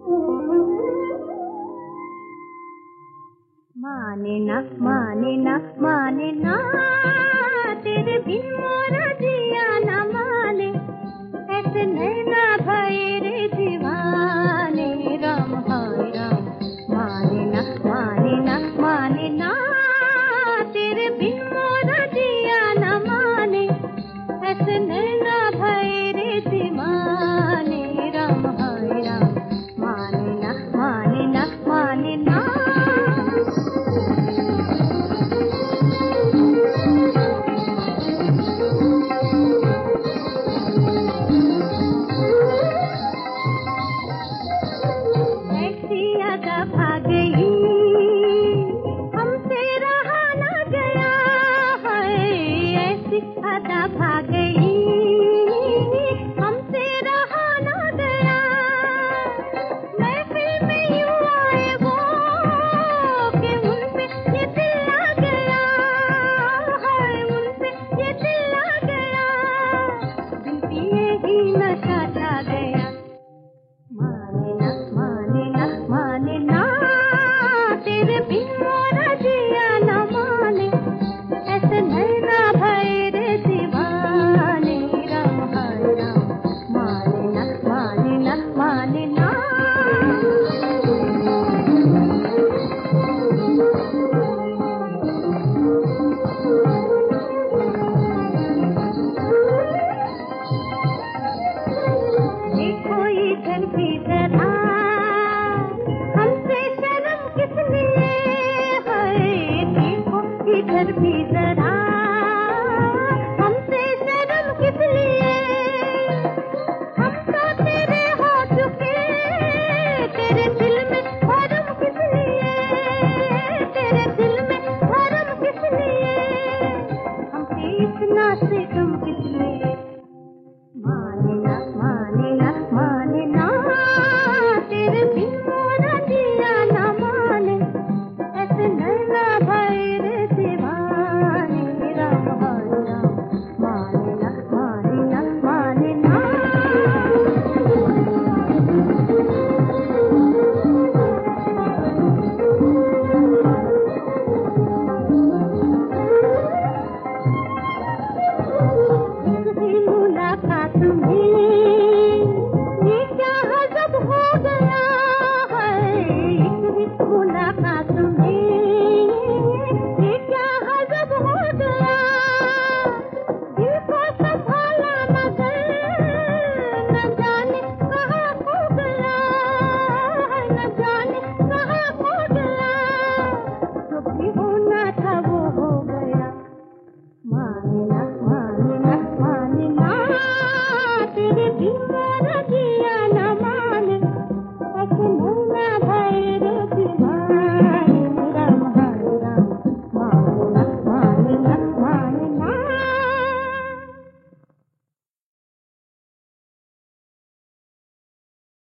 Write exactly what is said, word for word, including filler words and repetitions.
माने ना माने ना माने ना तेरे बिन मोरा जिया ना माने, ऐसे नैना भये रे दीवाने। राम हाय राम माने ना माने ना माने ना तेरे बिन मोरा जिया ना माने, ऐसे नैना भये रे दीवाने। राम हाय राम माने ना माने ना माने ना। भाग गई हमसे रहा न गया है, ऐसी अदा भाग गई हमसे रहा न गया। महफिल में यूं आए वो कि उन पे ये दिल आ गया है, उन पे ये दिल आ गया, दिल पिए ही नशा छा गया। माने ना माने ना माने ना तेरे बिन मोरा जिया ना माने, ऐसे नैना भये रे दीवाने। राम हाय राम माने ना माने ना माने ना। देखो इधर